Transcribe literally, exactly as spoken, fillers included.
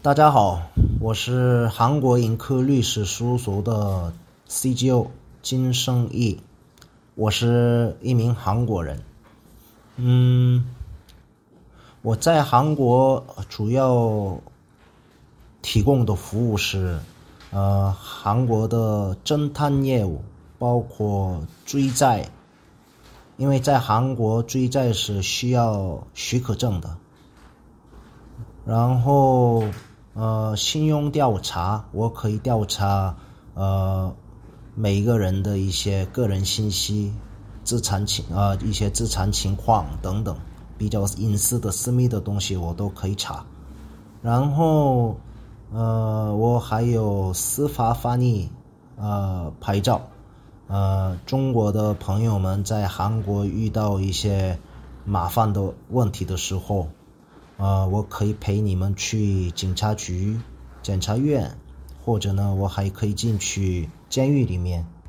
大家好，我是韩国盈科律师事务所的 C G O 金胜义，我是一名韩国人。嗯，我在韩国主要提供的服务是呃韩国的侦探业务，包括追债，因为在韩国追债是需要许可证的。然后呃，信用调查，我可以调查呃每个人的一些个人信息、资产情呃一些资产情况等等，比较隐私的私密的东西我都可以查。然后呃，我还有司法翻译呃牌照，呃，中国的朋友们在韩国遇到一些麻烦的问题的时候。呃，我可以陪你们去警察局、检察院，或者呢，我还可以进去监狱里面